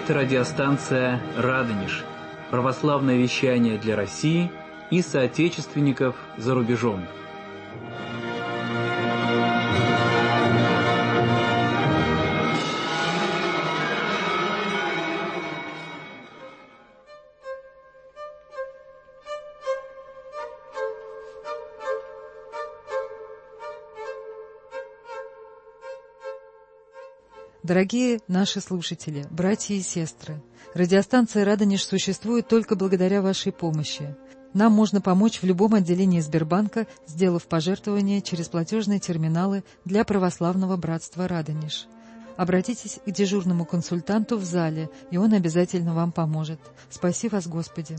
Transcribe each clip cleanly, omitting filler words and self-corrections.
говорит радиостанция «Радонеж». Православное вещание для России и соотечественников за рубежом. Дорогие наши слушатели, братья и сестры, радиостанция «Радонеж» существует только благодаря вашей помощи. Нам можно помочь в любом отделении Сбербанка, сделав пожертвование через платежные терминалы для православного братства «Радонеж». Обратитесь к дежурному консультанту в зале, и он обязательно вам поможет. Спаси вас, Господи!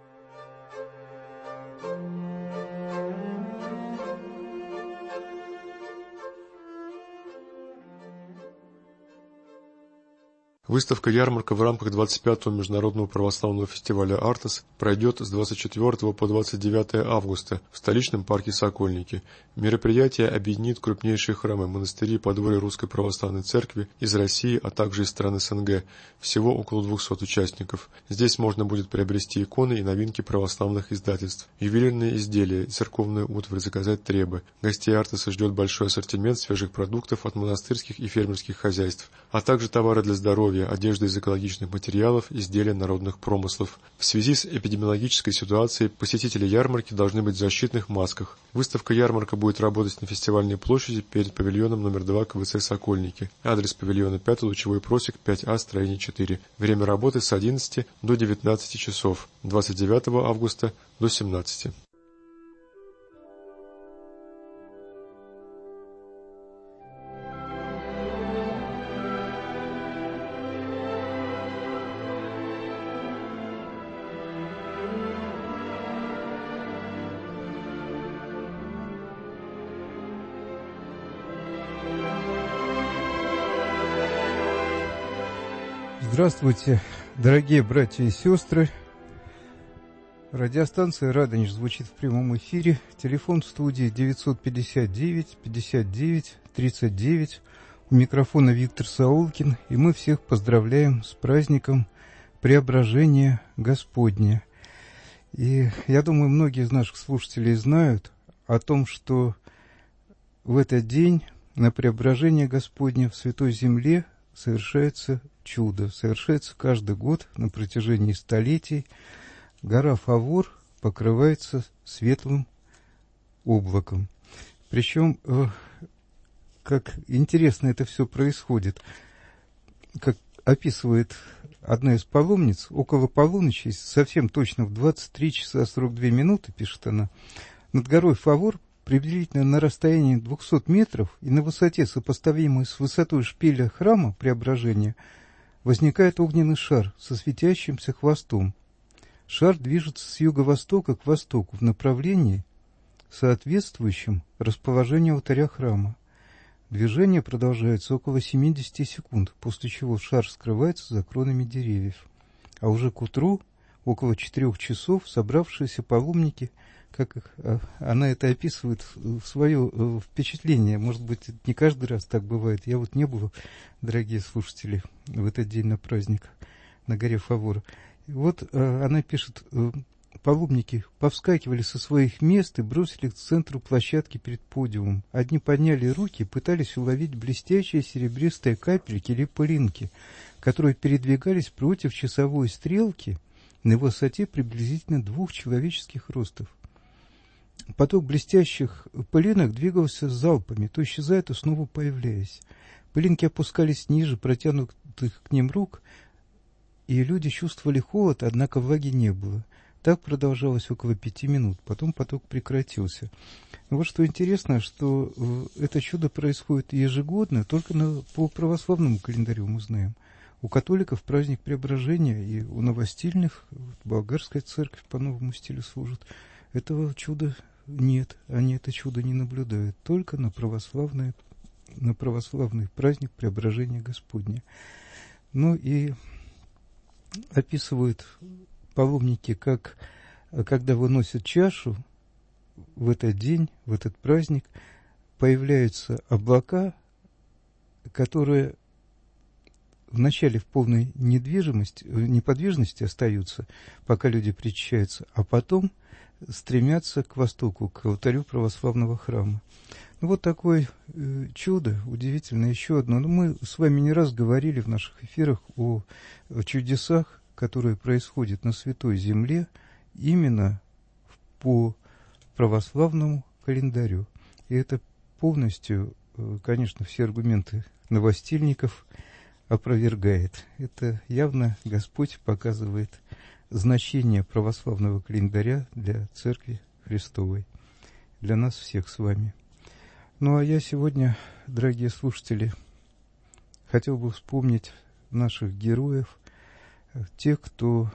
Выставка-ярмарка в рамках 25-го Международного православного фестиваля «Артес» пройдет с 24 по 29 августа в столичном парке «Сокольники». Мероприятие объединит крупнейшие храмы, монастыри и подворья Русской Православной Церкви из России, а также из стран СНГ. Всего около 200 участников. Здесь можно будет приобрести иконы и новинки православных издательств, ювелирные изделия, церковную утварь заказать требы. Гостей «Артеса» ждет большой ассортимент свежих продуктов от монастырских и фермерских хозяйств, а также товары для здоровья, одежда из экологичных материалов, изделия народных промыслов. В связи с эпидемиологической ситуацией посетители ярмарки должны быть в защитных масках. Выставка-ярмарка будет работать на фестивальной площади перед павильоном номер 2 КВЦ «Сокольники». Адрес павильона 5, Лучевой просек, 5А, строение 4. Время работы с 11 до 19 часов, 29 августа до 17. Здравствуйте, дорогие братья и сестры. Радиостанция «Радонеж» звучит в прямом эфире. Телефон в студии 959-59-39. У микрофона Виктор Саулкин. И мы всех поздравляем с праздником Преображения Господня. И я думаю, многие из наших слушателей знают о том, что в этот день на Преображение Господне в Святой Земле совершается чудо. Совершается каждый год на протяжении столетий. Гора Фавор покрывается светлым облаком. Причем, как интересно это все происходит. Как описывает одна из паломниц, около полуночи, совсем точно в 23 часа 42 минуты, пишет она, над горой Фавор, приблизительно на расстоянии 200 метров и на высоте, сопоставимой с высотой шпиля храма Преображения, возникает огненный шар со светящимся хвостом. Шар движется с юго-востока к востоку в направлении, соответствующем расположению алтаря храма. Движение продолжается около 70 секунд, после чего шар скрывается за кронами деревьев. А уже к утру, около 4 часов, собравшиеся паломники, как она это описывает в свое впечатление, может быть, не каждый раз так бывает. Я вот не был, дорогие слушатели, в этот день на праздник на горе Фавор. И вот она пишет, паломники повскакивали со своих мест и бросились к центру площадки перед подиумом. Одни подняли руки и пытались уловить блестящие серебристые капельки или пылинки, которые передвигались против часовой стрелки на высоте приблизительно 2 человеческих ростов. Поток блестящих пылинок двигался залпами, то исчезая, то снова появляясь. Пылинки опускались ниже протянутых к ним рук, и люди чувствовали холод, однако влаги не было. Так продолжалось около 5 минут, потом поток прекратился. Но вот что интересно, что это чудо происходит ежегодно, только по православному календарю мы знаем. У католиков праздник Преображения, и у новостильных, болгарская церковь по новому стилю служит. Этого чуда нет, они это чудо не наблюдают, только на православный праздник Преображения Господня. Ну и описывают паломники, как, когда выносят чашу в этот день, в этот праздник, появляются облака, которые вначале в полной неподвижности остаются, пока люди причащаются, а потом стремятся к востоку, к алтарю православного храма. Ну, вот такое чудо, удивительное еще одно. Мы с вами не раз говорили в наших эфирах о чудесах, которые происходят на Святой Земле именно по православному календарю. И это полностью, конечно, все аргументы новостильников опровергает. Это явно Господь показывает значение православного календаря для Церкви Христовой, для нас всех с вами. Ну, а я сегодня, дорогие слушатели, хотел бы вспомнить наших героев, тех, кто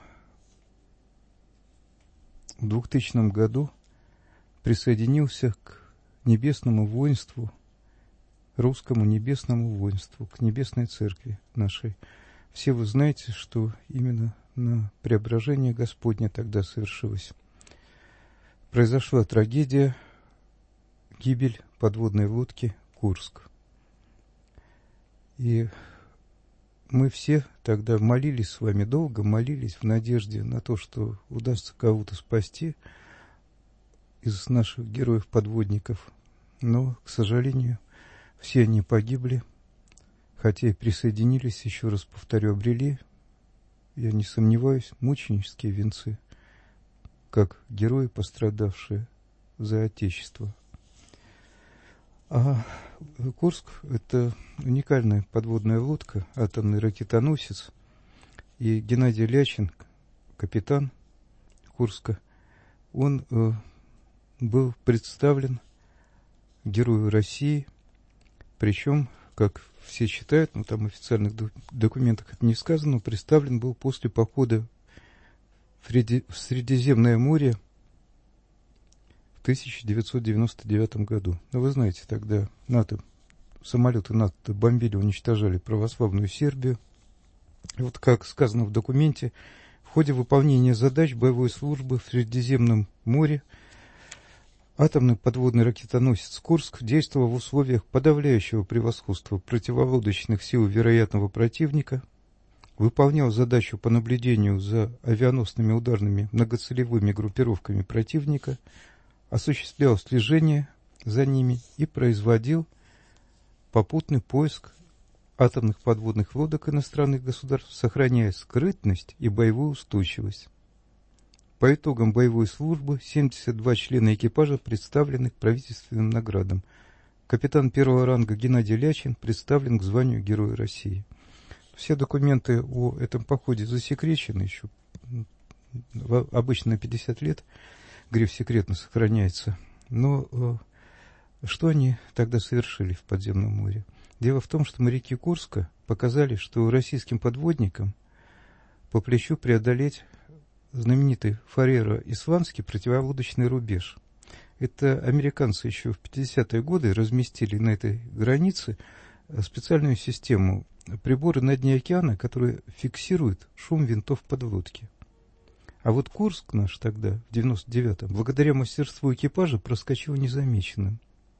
в 2000 году присоединился к небесному воинству, русскому небесному воинству, к небесной церкви нашей. Все вы знаете, что именно на преображение Господне тогда совершилось. Произошла трагедия, гибель подводной лодки «Курск». И мы все тогда молились с вами долго, молились в надежде на то, что удастся кого-то спасти из наших героев-подводников. Но, к сожалению, все они погибли, хотя и присоединились, еще раз повторю, обрели, я не сомневаюсь, мученические венцы, как герои, пострадавшие за Отечество. А Курск – это уникальная подводная лодка, атомный ракетоносец. И Геннадий Лячин, капитан Курска, он был представлен Герою России, причем, как все считают, но там в официальных документах это не сказано, представлен был после похода в Средиземное море в 1999 году. Но вы знаете, тогда самолеты НАТО бомбили, уничтожали православную Сербию. И вот как сказано в документе, в ходе выполнения задач боевой службы в Средиземном море атомный подводный ракетоносец «Курск» действовал в условиях подавляющего превосходства противолодочных сил вероятного противника, выполнял задачу по наблюдению за авианосными ударными многоцелевыми группировками противника, осуществлял слежение за ними и производил попутный поиск атомных подводных лодок иностранных государств, сохраняя скрытность и боевую устойчивость. По итогам боевой службы 72 члена экипажа представлены к правительственным наградам. Капитан первого ранга Геннадий Лячин представлен к званию Героя России. Все документы о этом походе засекречены еще. Обычно на 50 лет гриф «секретно» сохраняется. Но что они тогда совершили в подземном море? Дело в том, что моряки Курска показали, что российским подводникам по плечу преодолеть знаменитый Фарреро-Исландский противолодочный рубеж. Это американцы еще в 50-е годы разместили на этой границе специальную систему приборы на дне океана, которые фиксируют шум винтов подлодки. А вот Курск наш тогда, в 99-м, благодаря мастерству экипажа, проскочил незамеченным.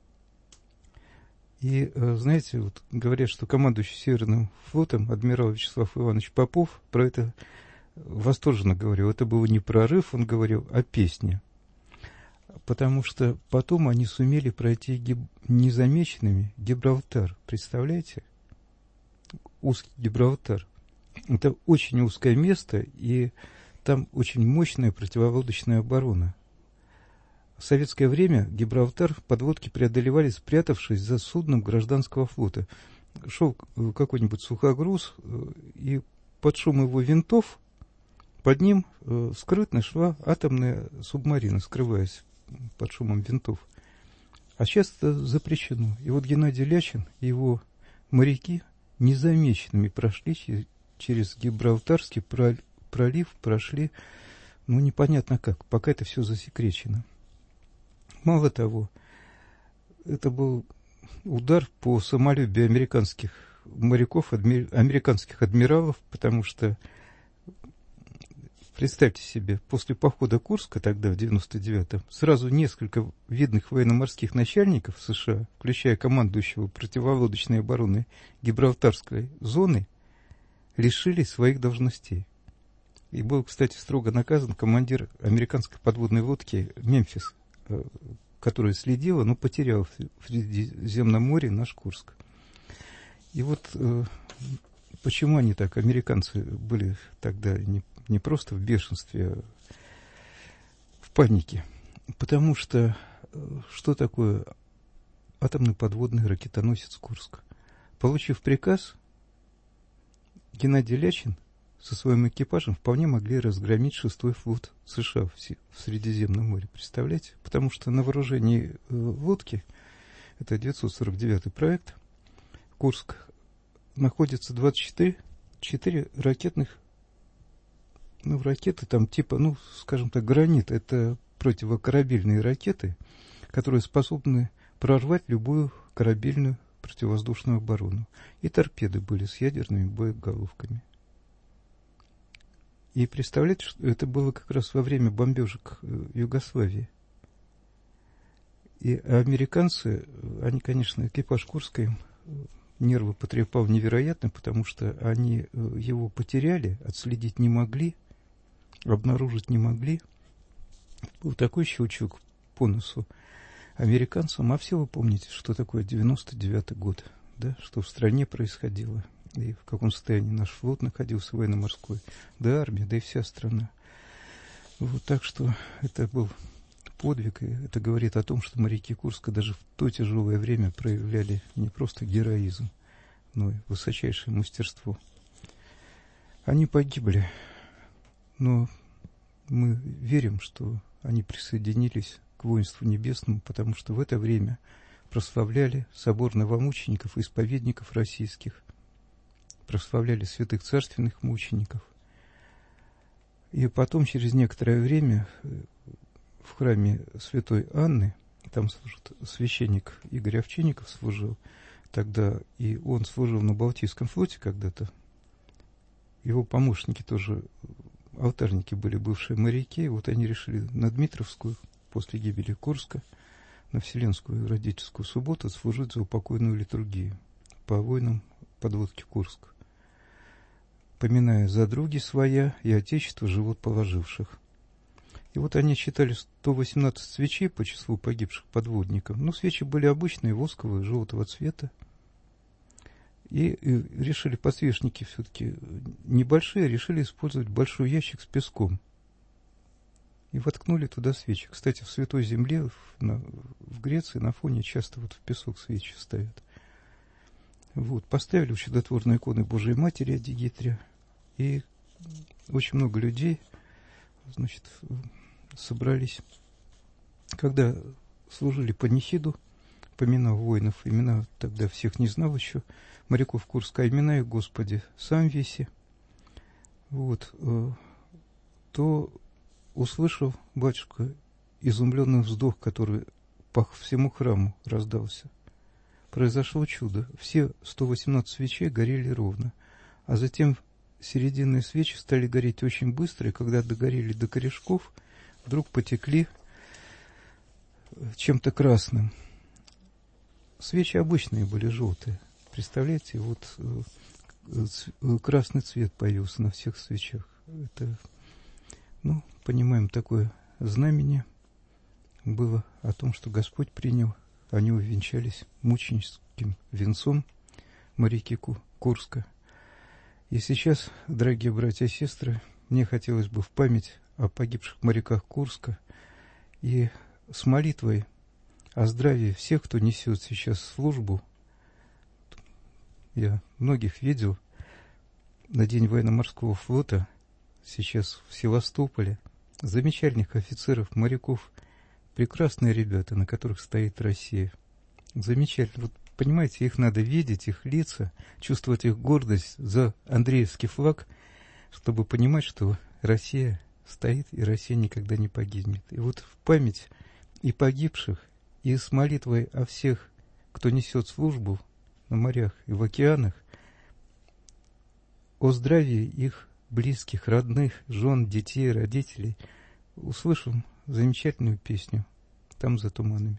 И, знаете, вот говорят, что командующий Северным флотом адмирал Вячеслав Иванович Попов про это восторженно говорил. Это был не прорыв, он говорил, а песня. Потому что потом они сумели пройти незамеченными Гибралтар. Представляете? Узкий Гибралтар. Это очень узкое место, и там очень мощная противолодочная оборона. В советское время Гибралтар подлодки преодолевали, спрятавшись за судном гражданского флота. Шел какой-нибудь сухогруз, и под шум его винтов под ним скрытно шла атомная субмарина, скрываясь под шумом винтов. А сейчас это запрещено. И вот Геннадий Лячин и его моряки незамеченными прошли через Гибралтарский пролив, прошли, непонятно как, пока это все засекречено. Мало того, это был удар по самолюбию американских моряков, американских адмиралов, потому что, представьте себе, после похода Курска тогда, в 99-м, сразу несколько видных военно-морских начальников США, включая командующего противолодочной обороны Гибралтарской зоны, лишились своих должностей. И был, кстати, строго наказан командир американской подводной лодки «Мемфис», которая следила, но потеряла в Средиземном море наш Курск. И вот почему они так, американцы, были тогда не просто в бешенстве, а в панике. Потому что такое атомный подводный ракетоносец «Курск»? Получив приказ, Геннадий Лячин со своим экипажем вполне могли разгромить 6-й флот США в Средиземном море. Представляете? Потому что на вооружении лодки, это 949-й проект, Курск, находится 24 ракетных, ракеты там типа, скажем так, «Гранит». Это противокорабельные ракеты, которые способны прорвать любую корабельную противовоздушную оборону. И торпеды были с ядерными боеголовками. И представляете, что это было как раз во время бомбежек Югославии. И американцы, они, конечно, экипаж Курска им нервы потрепал невероятно, потому что они его потеряли, отследить не могли, обнаружить не могли. Был такой щелчок по носу американцам. А все вы помните, что такое 99-й год, да, что в стране происходило, и в каком состоянии наш флот находился, военно-морской, да, армия, да и вся страна. Вот, так что это был подвиг, и это говорит о том, что моряки Курска даже в то тяжелое время проявляли не просто героизм, но и высочайшее мастерство. Они погибли, но мы верим, что они присоединились к воинству небесному, потому что в это время прославляли собор новомучеников и исповедников российских, прославляли святых царственных мучеников. И потом, через некоторое время, в храме святой Анны, там служит священник Игорь Овчинников служил тогда, и он служил на Балтийском флоте когда-то. Его помощники тоже, алтарники были бывшие моряки, и вот они решили на Дмитровскую, после гибели Курска, на Вселенскую родительскую субботу служить за упокойную литургию по воинам подводки Курск, поминая задруги своя и отечество живот положивших. И вот они считали 118 свечей по числу погибших подводников. Но свечи были обычные, восковые, желтого цвета. И решили подсвечники все-таки небольшие, решили использовать большой ящик с песком. И воткнули туда свечи. Кстати, в Святой Земле, в Греции, на фоне часто вот в песок свечи ставят. Вот, поставили у чудотворной иконы Божией Матери Адигитрия. И очень много людей, значит, собрались. Когда служили панихиду, поминал воинов, имена тогда всех не знал еще, моряков Курска, а имена их, Господи, сам веси. Вот, то услышал батюшка изумленный вздох, который по всему храму раздался. Произошло чудо. Все 118 свечей горели ровно, а затем серединные свечи стали гореть очень быстро, и когда догорели до корешков, вдруг потекли чем-то красным. Свечи обычные были, желтые. Представляете, вот красный цвет появился на всех свечах. Это, понимаем, такое знамение было о том, что Господь принял. Они увенчались мученическим венцом моряки Курска. И сейчас, дорогие братья и сестры, мне хотелось бы в память о погибших моряках Курска и с молитвой о здравии всех, кто несет сейчас службу. Я многих видел на День военно-морского флота сейчас в Севастополе. Замечательных офицеров, моряков, прекрасные ребята, на которых стоит Россия. Замечательно. Вот, понимаете, их надо видеть, их лица, чувствовать их гордость за Андреевский флаг, чтобы понимать, что Россия стоит, и Россия никогда не погибнет. И вот в память и погибших, и с молитвой о всех, кто несет службу на морях и в океанах, о здравии их близких, родных, жен, детей, родителей, услышим замечательную песню «Там за туманами».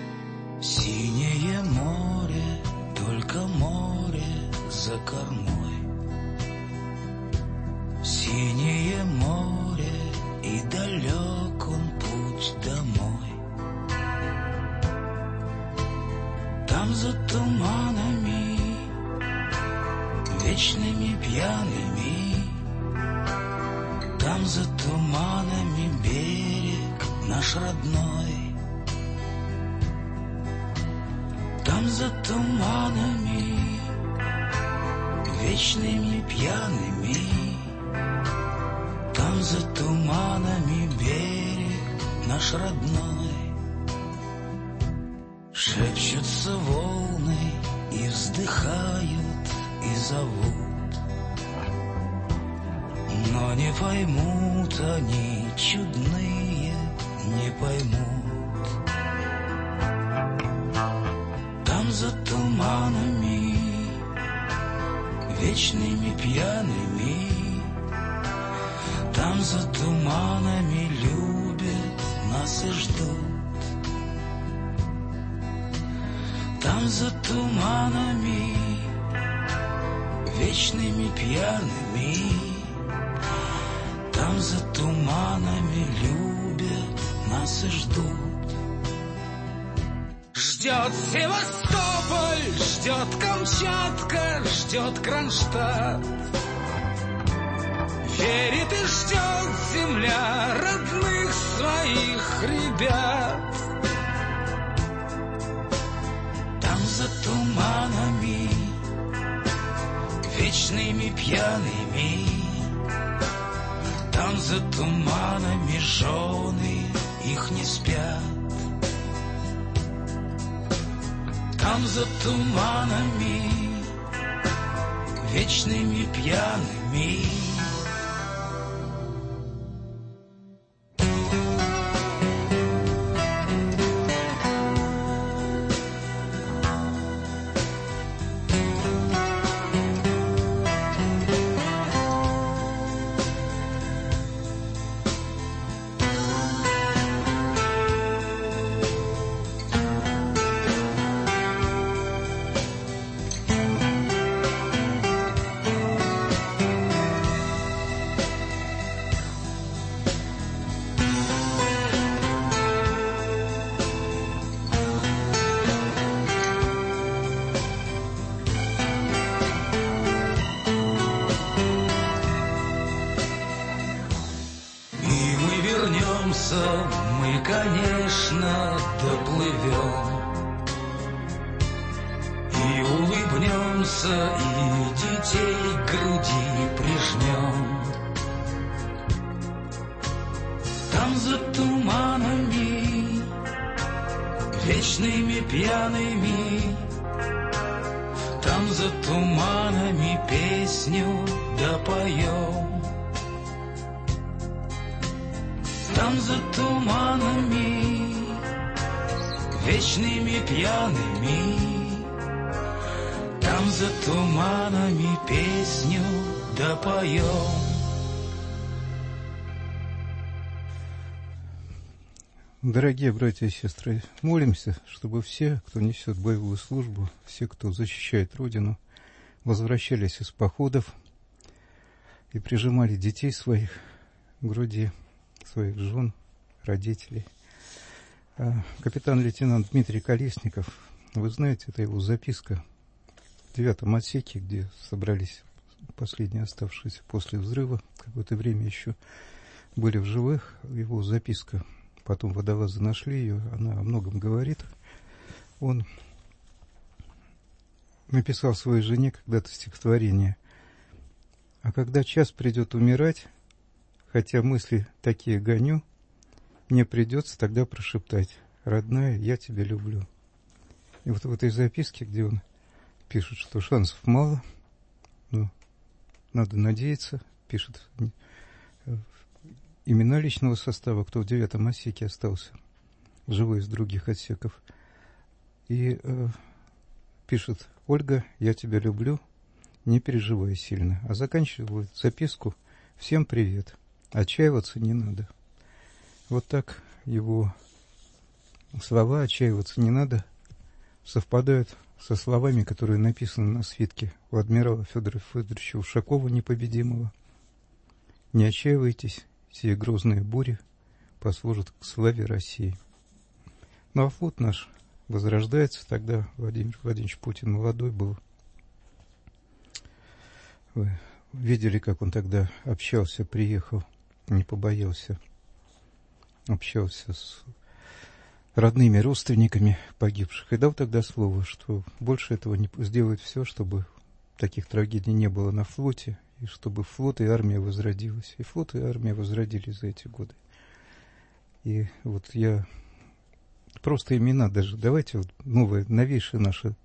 Синее море, только море за кормой. далек он путь домой. Там за туманами, вечными пьяными, там за туманами берег наш родной. Там за туманами, вечными пьяными, там за туманами берег наш родной. Шепчутся волны и вздыхают, и зовут, но не поймут они, чудные, не поймут. Там за туманами, вечными пьяными, там за туманами любят нас и ждут. Там за туманами, вечными пьяными, там за туманами любят нас и ждут. Ждет Севастополь, ждет Камчатка, ждет Кронштадт. Верит и ждет земля родных своих ребят. Там за туманами, вечными пьяными, там за туманами жены их не спят. Там за туманами, вечными пьяными. Мы, конечно, доплывем и улыбнемся, и детей к груди прижмем. Там за туманами, вечными пьяными, там за туманами песню допоем. Там за туманами, вечными пьяными, там за туманами песню допоем. Дорогие братья и сестры, молимся, чтобы все, кто несет боевую службу, все, кто защищает Родину, возвращались из походов и прижимали детей своих к груди, своих жен, родителей. Капитан-лейтенант Дмитрий Колесников, вы знаете, это его записка в 9-м отсеке, где собрались последние оставшиеся после взрыва, какое-то время еще были в живых, его записка, потом водолазы нашли ее, она о многом говорит. Он написал своей жене когда-то стихотворение: «А когда час придет умирать, хотя мысли такие гоню, мне придется тогда прошептать: родная, я тебя люблю». И вот в этой записке, где он пишет, что шансов мало, но надо надеяться, пишет имена личного состава, кто в 9-м отсеке остался, живой из других отсеков. И пишет: «Ольга, я тебя люблю, не переживай сильно». А заканчивает записку: «Всем привет. Отчаиваться не надо». Вот так его слова «отчаиваться не надо» совпадают со словами, которые написаны на свитке у адмирала Федора Федоровича Ушакова, непобедимого: «Не отчаивайтесь, сие грозные бури послужит к славе России. Ну а флот наш возрождается. Тогда Владимир Владимирович Путин молодой был. Вы видели, как он тогда общался, приехал, не побоялся. Общался с родными родственниками погибших. И дал тогда слово, что больше этого не сделает все, чтобы таких трагедий не было на флоте, и чтобы флот и армия возродилась. И флот и армия возродились за эти годы. И вот я... Просто имена даже. Давайте вот новые, новейшие наши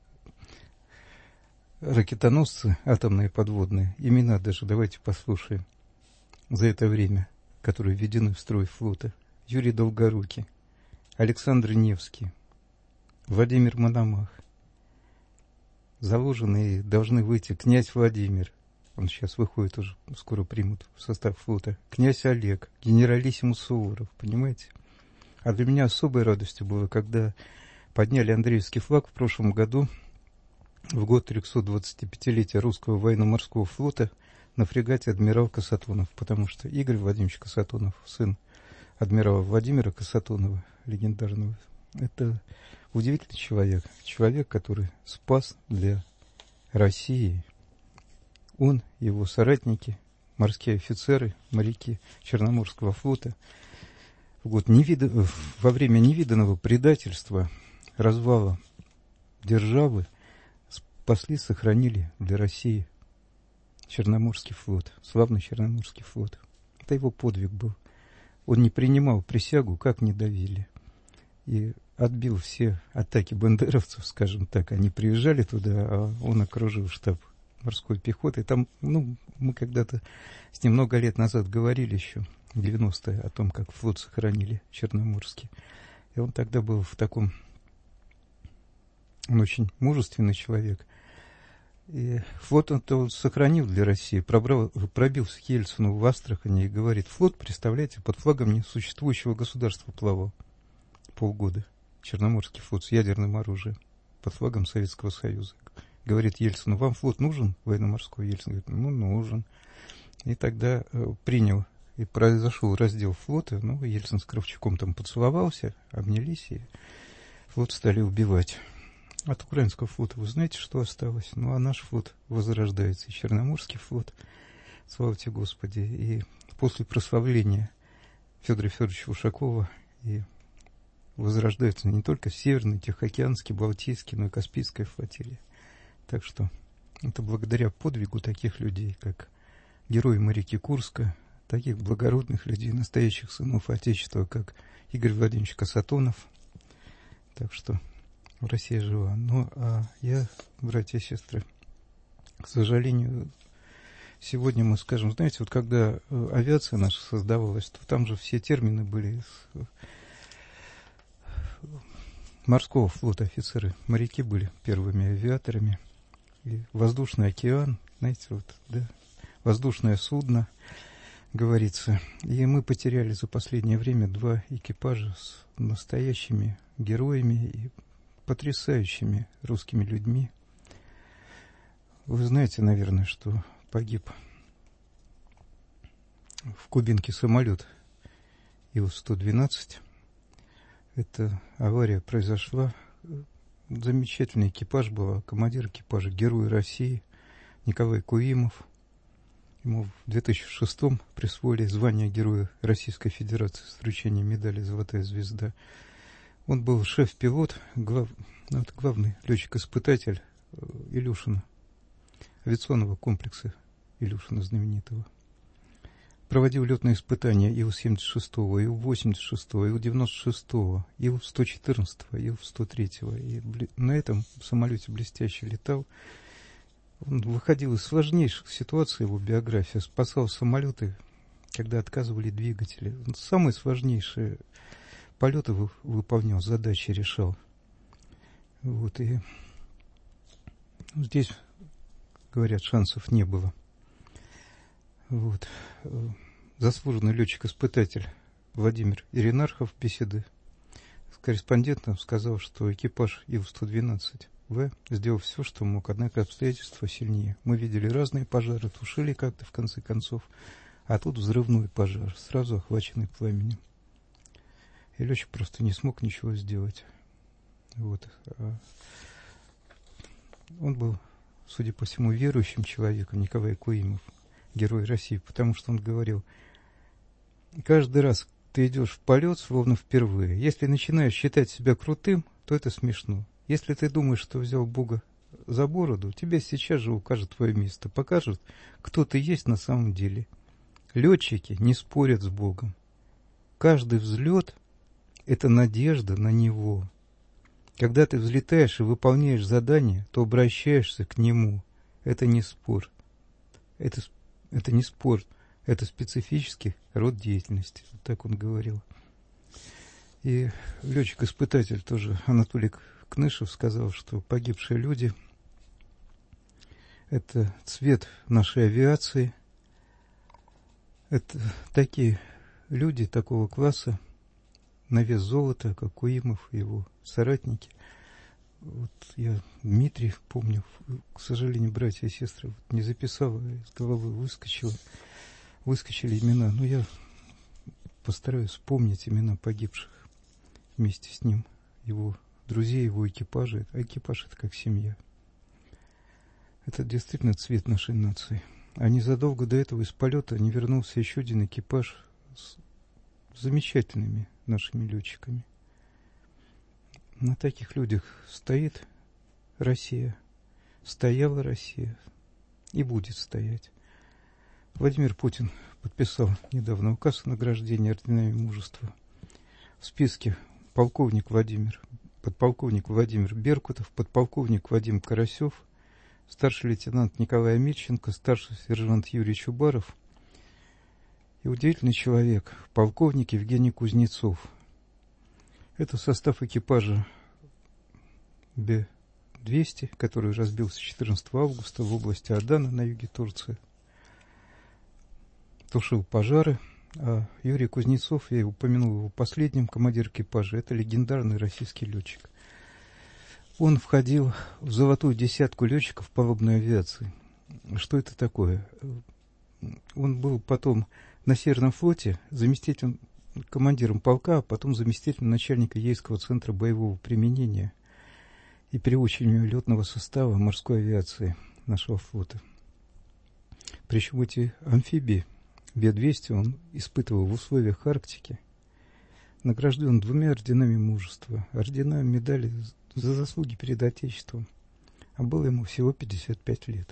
ракетоносцы, атомные, подводные, имена даже давайте послушаем за это время, которые введены в строй флота. Юрий Долгорукий, Александр Невский, Владимир Мономах. Заложены и должны выйти князь Владимир. Он сейчас выходит уже, скоро примут в состав флота. Князь Олег, генералиссимус Суворов, понимаете? А для меня особой радостью было, когда подняли Андреевский флаг в прошлом году, в год 325-летия русского военно-морского флота, на фрегате адмирал Касатонов, потому что Игорь Владимирович Касатонов, сын адмирала Владимира Касатонова, легендарного, это удивительный человек. Человек, который спас для России. Он, его соратники, морские офицеры, моряки Черноморского флота, во время невиданного предательства, развала державы, спасли, сохранили для России Черноморский флот, славный Черноморский флот. Это его подвиг был. Он не принимал присягу, как не давили. И отбил все атаки бандеровцев, скажем так. Они приезжали туда, а он окружил штаб морской пехоты. Там, мы когда-то с ним много лет назад говорили еще, в 90-е, о том, как флот сохранили Черноморский. И он тогда был в таком... Он очень мужественный человек. И флот он сохранил для России, пробился к Ельцину в Астрахани и говорит: флот, представляете, под флагом несуществующего государства плавал полгода. Черноморский флот с ядерным оружием под флагом Советского Союза. Говорит Ельцину: вам флот нужен, военно-морской? Ельцин говорит: нужен. И тогда принял, и произошел раздел флота. Ельцин с Кравчуком там поцеловался, обнялись, и флот стали убивать. От украинского флота вы знаете, что осталось? А наш флот возрождается. И Черноморский флот, слава тебе Господи. И после прославления Федора Федоровича Ушакова и возрождаются не только Северный, Тихоокеанский, Балтийский, но и Каспийская флотилия. Так что это благодаря подвигу таких людей, как герои-моряки Курска, таких благородных людей, настоящих сынов Отечества, как Игорь Владимирович Касатонов. Так что Россия жива. А я, братья и сестры, к сожалению, сегодня мы скажем, знаете, вот когда авиация наша создавалась, то там же все термины были из морского флота, офицеры, моряки были первыми авиаторами. И воздушный океан, знаете, воздушное судно, говорится. И мы потеряли за последнее время 2 экипажа с настоящими героями и потрясающими русскими людьми. Вы знаете, наверное, что погиб в Кубинке самолет Ил-112. Эта авария произошла. Замечательный экипаж был, командир экипажа, герой России Николай Куимов. Ему в 2006-м присвоили звание Героя Российской Федерации с вручением медали «Золотая звезда». Он был шеф-пилот, главный летчик-испытатель Илюшина, авиационного комплекса Илюшина знаменитого. Проводил летные испытания Ил-76, Ил-86, Ил-96, Ил-114, Ил-103. И на этом самолете блестяще летал. Он выходил из сложнейших ситуаций, его биография, спасал самолеты, когда отказывали двигатели. Он самые сложнейшие полеты выполнял, задачи решал. И здесь, говорят, шансов не было. Заслуженный летчик-испытатель Владимир Иринархов в беседе с корреспондентом сказал, что экипаж Ил-112В сделал все, что мог, однако обстоятельства сильнее. Мы видели разные пожары, тушили как-то в конце концов, а тут взрывной пожар, сразу охваченный пламенем. и летчик просто не смог ничего сделать. Вот. Он был, судя по всему, верующим человеком, Николай Куимов, герой России, потому что он говорил: каждый раз ты идешь в полет, словно впервые. Если начинаешь считать себя крутым, то это смешно. Если ты думаешь, что взял Бога за бороду, тебе сейчас же укажет твое место, покажут, кто ты есть на самом деле. Летчики не спорят с Богом. Каждый взлет – это надежда на Него. Когда ты взлетаешь и выполняешь задание, то обращаешься к Нему. Это не спор. Это не спор. Это специфический род деятельности. Вот так он говорил. И летчик-испытатель тоже, Анатолий Кнышев, сказал, что погибшие люди – это цвет нашей авиации. Это такие люди такого класса, на вес золота, как Куимов и его соратники. Вот я Дмитрий помню, к сожалению, братья и сестры, вот не записал, из головы выскочили имена. Но я постараюсь вспомнить имена погибших вместе с ним, его друзей, его экипажа. А экипаж — это как семья. Это действительно цвет нашей нации. А незадолго до этого из полета не вернулся еще один экипаж с замечательными нашими летчиками. На таких людях стоит Россия, стояла Россия и будет стоять. Владимир Путин подписал недавно указ о награждении орденами мужества. В списке подполковник Владимир Беркутов, подполковник Вадим Карасев, старший лейтенант Николай Амельченко, старший сержант Юрий Чубаров и удивительный человек, полковник Евгений Кузнецов. Это состав экипажа Б-200, который разбился 14 августа в области Адана на юге Турции. Тушил пожары. А Юрий Кузнецов, я упомянул его последним, командир экипажа, это легендарный российский летчик. Он входил в золотую десятку летчиков палубной авиации. Что это такое? Он был потом на Северном флоте заместителем командиром полка, а потом заместителем начальника Ейского центра боевого применения и переучением летного состава морской авиации нашего флота. Причем эти амфибии Б-200 он испытывал в условиях Арктики. Награжден 2 орденами мужества, ордена, медали за заслуги перед Отечеством. А было ему всего 55 лет.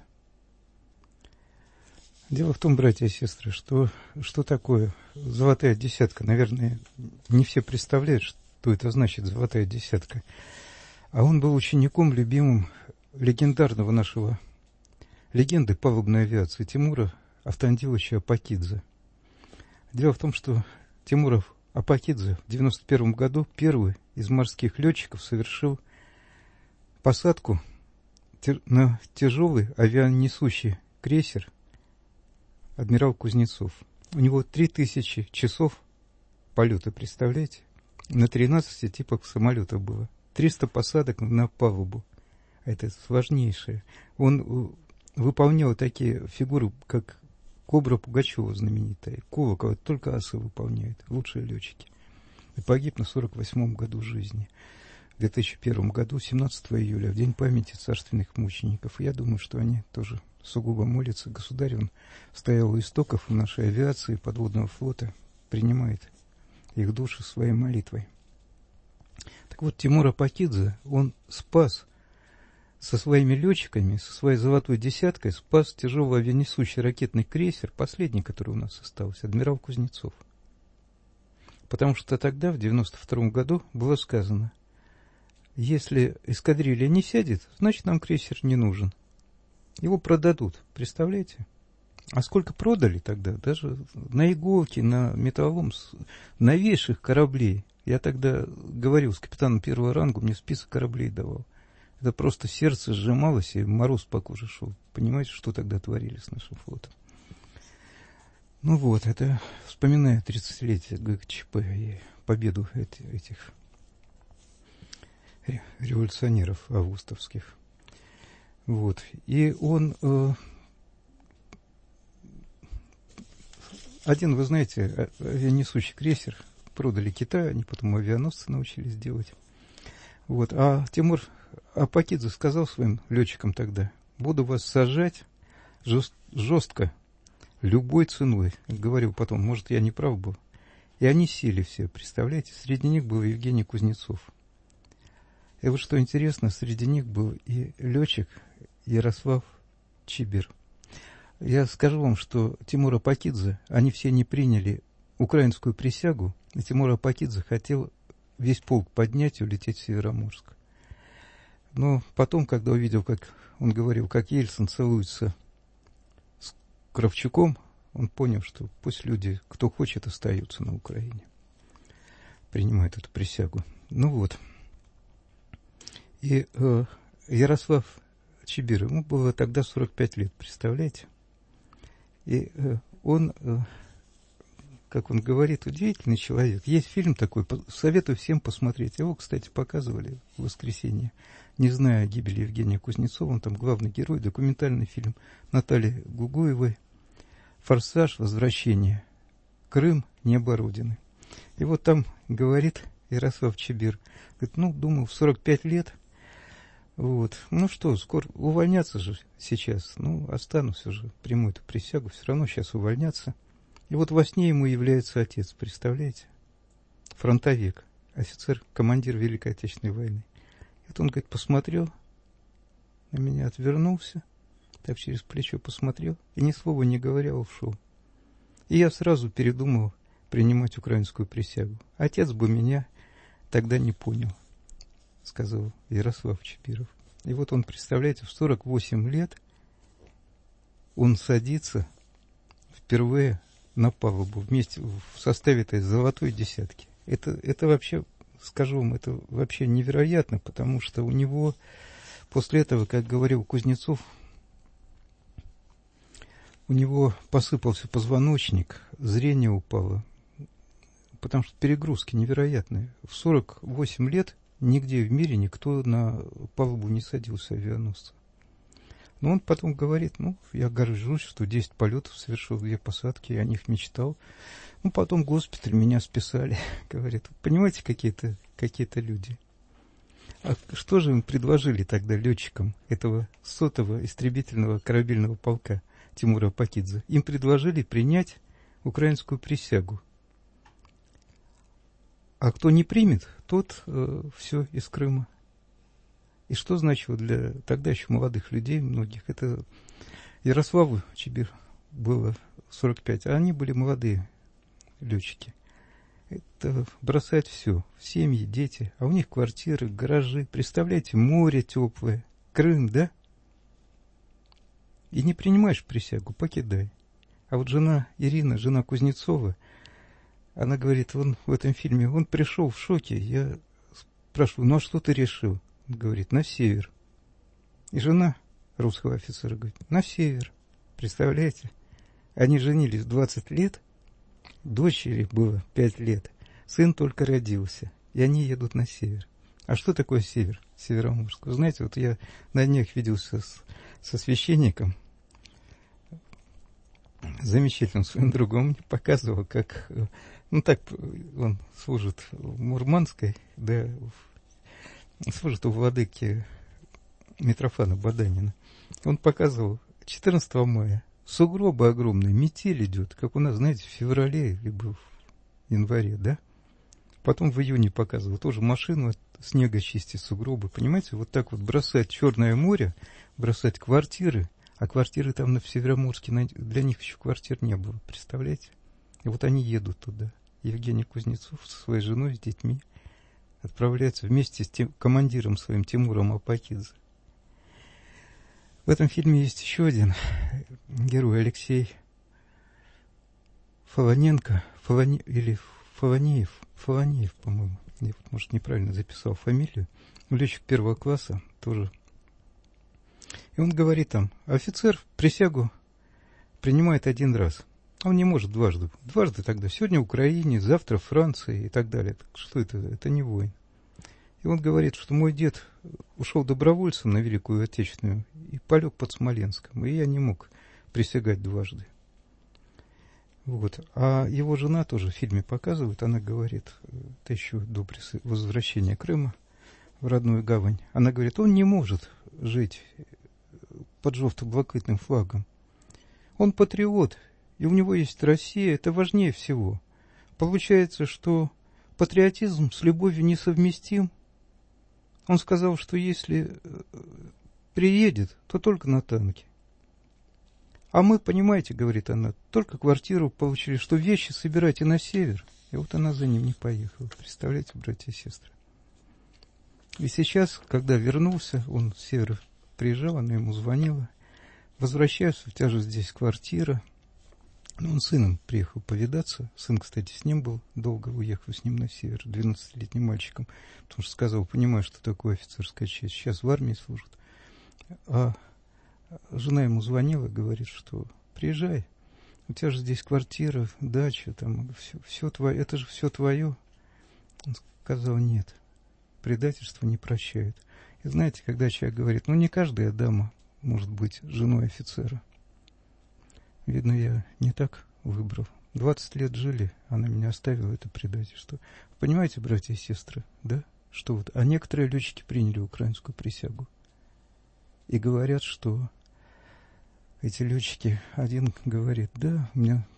Дело в том, братья и сестры, что такое золотая десятка. Наверное, не все представляют, что это значит золотая десятка. А он был учеником, любимым легендарного нашего легенды палубной авиации Тимура Автандиловича Апакидзе. Дело в том, что Тимур Апакидзе в 1991 году первый из морских летчиков совершил посадку на тяжелый авианесущий крейсер «Адмирал Кузнецов». У него 3000 часов полета, представляете? На 13 типах самолета было. 300 посадок на палубу. Это сложнейшее. Он выполнял такие фигуры, как Кобра Пугачева знаменитая, Колокова, только асы выполняют, лучшие летчики. И погиб на 48-м году жизни. В 2001 году, 17 июля, в день памяти царственных мучеников. Я думаю, что они тоже сугубо молятся. Государь, он стоял у истоков нашей авиации, подводного флота, принимает их души своей молитвой. Так вот, Тимур Апакидзе, он спас со своими летчиками, со своей золотой десяткой, спас тяжелый авианесущий ракетный крейсер, последний, который у нас остался, «Адмирал Кузнецов». Потому что тогда, в 1992 году, было сказано: если эскадрилья не сядет, значит, нам крейсер не нужен. Его продадут, представляете? А сколько продали тогда? Даже на иголке, на металлолом, новейших кораблей. Я тогда говорил с капитаном первого ранга, мне список кораблей давал. Это просто сердце сжималось, и мороз по коже шел. Понимаете, что тогда творили с нашим флотом? Ну вот, это вспоминая 30-летие ГКЧП и победу этих революционеров августовских. Вот. И он... один, вы знаете, авианесущий крейсер, продали Китаю, они потом авианосцы научились делать. Вот. А Тимур Апакидзе сказал своим летчикам тогда: буду вас сажать жестко, любой ценой. Говорил потом, может, я не прав был. И они сели все, представляете? Среди них был Евгений Кузнецов. И вот что интересно, среди них был и летчик Ярослав Чибир. Я скажу вам, что Тимур Апакидзе, они все не приняли украинскую присягу, и Тимур Апакидзе хотел весь полк поднять и улететь в Североморск. Но потом, когда увидел, как он говорил, как Ельцин целуется с Кравчуком, он понял, что пусть люди, кто хочет, остаются на Украине, принимают эту присягу. Ну вот. И Ярослав Чибир, ему было тогда 45 лет, представляете? И он, как он говорит, удивительный человек. Есть фильм такой, советую всем посмотреть. Его, кстати, показывали в воскресенье. Не зная о гибели Евгения Кузнецова, он там главный герой, документальный фильм Натальи Гугуевой «Форсаж. Возвращение. Крым. Небо Родины». И вот там говорит Ярослав Чибир, говорит, ну, думаю, в 45 лет, вот, ну что, скоро увольняться же сейчас, ну, останусь уже, приму эту присягу, все равно сейчас увольняться. И вот во сне ему является отец, представляете? Фронтовик, офицер, командир Великой Отечественной войны. И вот он, говорит, посмотрел на меня, отвернулся, так через плечо посмотрел, и ни слова не говоря ушел. И я сразу передумал принимать украинскую присягу. Отец бы меня тогда не понял, сказал Ярослав Чибиров. И вот он, представляете, в 48 лет он садится впервые на палубу вместе в составе этой золотой десятки. Это вообще, скажу вам, это вообще невероятно, потому что у него после этого, как говорил Кузнецов, у него посыпался позвоночник, зрение упало, потому что перегрузки невероятные. В 48 лет нигде в мире никто на палубу не садился авианосца. Но он потом говорит, ну, я горжусь, что 10 полетов совершил, 2 посадки, я о них мечтал. Ну, потом госпиталь меня списали, говорит. Понимаете, какие-то люди. А что же им предложили тогда летчикам этого 100-го истребительного корабельного полка Тимура Апакидзе? Им предложили принять украинскую присягу. А кто не примет, тот все из Крыма. И что значило для тогда еще молодых людей, многих, это Ярославу Чибир было 45, а они были молодые летчики. Это бросать все, семьи, дети, а у них квартиры, гаражи, представляете, море теплое, Крым, да? И не принимаешь присягу, покидай. А вот жена Ирина, жена Кузнецова, она говорит, он в этом фильме, он пришел в шоке, я спрашиваю, ну а что ты решил? Он говорит, на север. И жена русского офицера говорит, на север. Представляете? Они женились в 20 лет, дочери было 5 лет, сын только родился, и они едут на север. А что такое север? Североморск. Вы знаете, вот я на днях виделся со священником, замечательным своим другом, мне показывал, как, ну так, он служит в Мурманской, да, служит у владыки Митрофана Баданина. Он показывал 14 мая, сугробы огромные, метель идет, как у нас, знаете, в феврале, либо в январе, да? Потом в июне показывал, тоже машину от снега чистить, сугробы, понимаете, вот так вот бросать Черное море, бросать квартиры, а квартиры там в Североморске, для них еще квартир не было, представляете? И вот они едут туда. Евгений Кузнецов со своей женой, с детьми отправляется вместе с командиром своим Тимуром Апакидзе. В этом фильме есть еще один герой, Алексей Фолоненко, Фолонеев, по-моему. Я, может, неправильно записал фамилию. Летчик первого класса тоже. И он говорит там, офицер присягу принимает один раз. Он не может дважды. Дважды тогда. Сегодня в Украине, завтра в Франции и так далее. Так что это? Это не воин. И он говорит, что мой дед ушел добровольцем на Великую Отечественную и полег под Смоленском. И я не мог присягать дважды. Вот. А его жена тоже в фильме показывает, она говорит, это еще до возвращения Крыма в родную гавань, она говорит, он не может жить под желто-блакитным флагом. Он патриот, и у него есть Россия, это важнее всего. Получается, что патриотизм с любовью несовместим. Он сказал, что если приедет, то только на танке. А мы, понимаете, говорит она, только квартиру получили, что вещи собирайте на север. И вот она за ним не поехала. Представляете, братья и сестры. И сейчас, когда вернулся, он с севера приезжал, она ему звонила. Возвращаюсь, у тебя же здесь квартира. Ну, он с сыном приехал повидаться. Сын, кстати, с ним был, долго уехал с ним на север, 12-летним мальчиком. Потому что сказал, понимаю, что такое офицерская честь. Сейчас в армии служит. А жена ему звонила, говорит, что приезжай. У тебя же здесь квартира, дача, там все твое, это же все твое. Он сказал, нет, предательство не прощает. И знаете, когда человек говорит, ну не каждая дама может быть женой офицера. Видно, я не так выбрал. 20 лет жили, она меня оставила, это предательство. Понимаете, братья и сестры, да? Что вот, а некоторые летчики приняли украинскую присягу. И говорят, что эти летчики, один говорит, да, у меня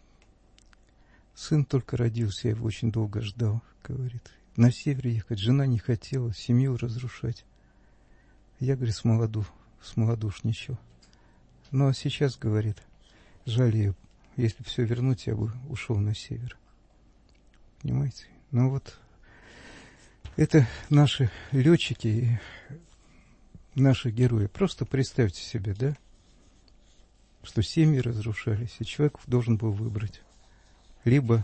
сын только родился, я его очень долго ждал, говорит. На север ехать, жена не хотела, семью разрушать. Я, говорит, смолодушничал. Ну, а сейчас, говорит, жалею, если все вернуть, я бы ушел на север. Понимаете? Ну вот, это наши летчики и наши герои. Просто представьте себе, да, что семьи разрушались, и человек должен был выбрать либо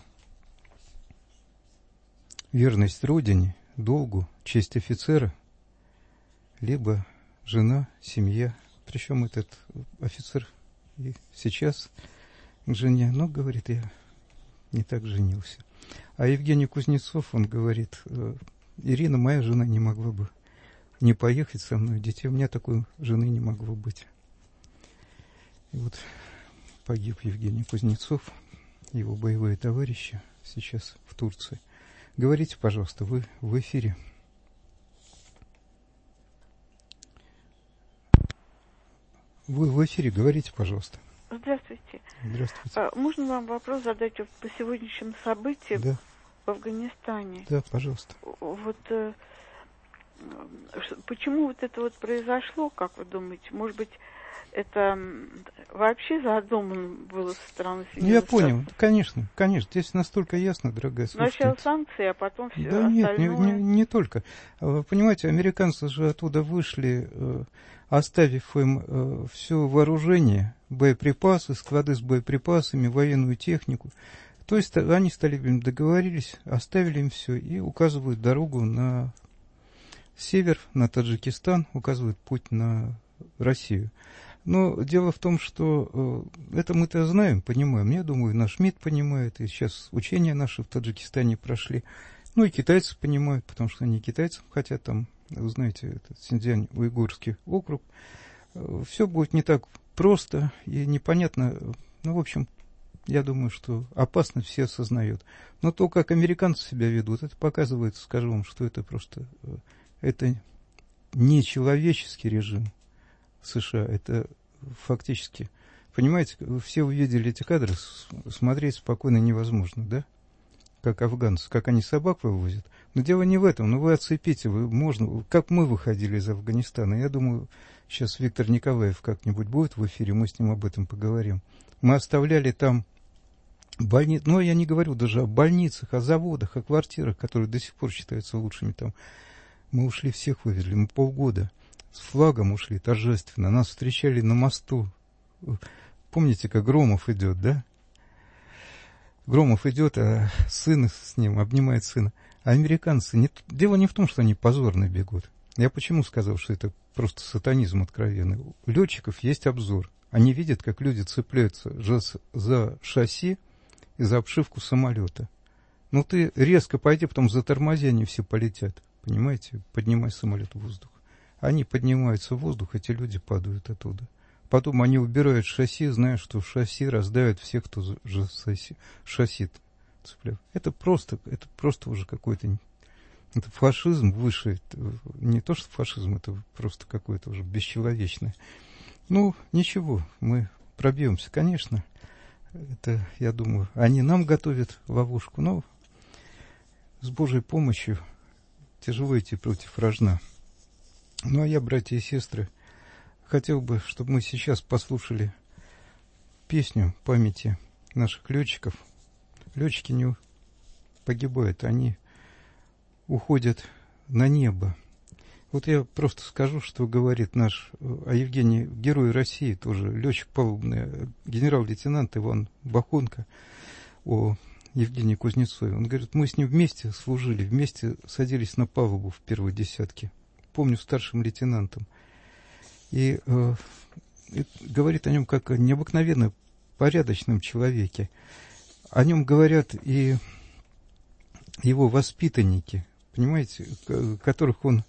верность родине, долгу, честь офицера, либо жена, семья. Причем этот офицер и сейчас к жене, но, говорит, я не так женился. А Евгений Кузнецов, он говорит, Ирина, моя жена, не могла бы не поехать со мной, детей, у меня такой жены не могло быть. И вот погиб Евгений Кузнецов, его боевые товарищи сейчас в Турции. Говорите, пожалуйста, вы в эфире. Вы в эфире, говорите, пожалуйста. Здравствуйте. Здравствуйте. Можно вам вопрос задать по сегодняшним событиям Да. в Афганистане? Да, пожалуйста. Вот почему вот это вот произошло, как вы думаете? Может быть, это вообще задумано было со стороны Соединенных Я понял, конечно. Здесь настолько ясно, дорогая слушательница. Сначала санкции, а потом все да остальное. Нет, не только. Вы понимаете, американцы же оттуда вышли, оставив им все вооружение, боеприпасы, склады с боеприпасами, военную технику. То есть они договорились, оставили им все и указывают дорогу на север, на Таджикистан, указывают путь на Россию. Но дело в том, что это мы-то знаем, понимаем. Я думаю, наш МИД понимает, и сейчас учения наши в Таджикистане прошли. Ну и китайцы понимают, потому что они китайцам хотят там, вы знаете, этот Синьцзянь-Уйгурский округ. Все будет не так просто и непонятно. Ну, в общем, я думаю, что опасно все осознают. Но то, как американцы себя ведут, это показывает, скажу вам, что это просто... Это не человеческий режим США, это фактически... Понимаете, вы все увидели эти кадры, смотреть спокойно невозможно, да? Как афганцы, как они собак вывозят. Но дело не в этом, но вы отцепите, как мы выходили из Афганистана. Я думаю, сейчас Виктор Николаев как-нибудь будет в эфире, мы с ним об этом поговорим. Мы оставляли там больницы, но я не говорю даже о больницах, о заводах, о квартирах, которые до сих пор считаются лучшими там. Мы ушли, всех вывезли, мы полгода с флагом ушли торжественно. Нас встречали на мосту. Помните, как Громов идет, да? Громов идет, а сын с ним обнимает сына. А американцы, дело не в том, что они позорно бегут. Я почему сказал, что это просто сатанизм откровенный. У летчиков есть обзор. Они видят, как люди цепляются за шасси и за обшивку самолета. Ну ты резко пойди, потом затормози, они все полетят. Понимаете? Поднимай самолет в воздух. Они поднимаются в воздух, эти люди падают оттуда. Потом они убирают шасси, зная, что шасси раздавят всех, кто шасси цепляет. Это просто уже какой-то... Это фашизм выше. Не то, что фашизм, это просто какое-то уже бесчеловечное. Ну, ничего, мы пробьемся, конечно. Это, я думаю, они нам готовят ловушку, но с Божьей помощью тяжело идти против рожна. Ну, а я, братья и сестры, хотел бы, чтобы мы сейчас послушали песню памяти наших летчиков. Летчики не погибают, они уходят на небо. Вот я просто скажу, что говорит наш Евгений, герой России, тоже летчик палубный, генерал-лейтенант Иван Бахонко, о Евгении Кузнецове. Он говорит, мы с ним вместе служили, вместе садились на палубу в первой десятке. Помню, старшим лейтенантом. И говорит о нем как о необыкновенно порядочном человеке. О нем говорят и его воспитанники, понимаете, которых он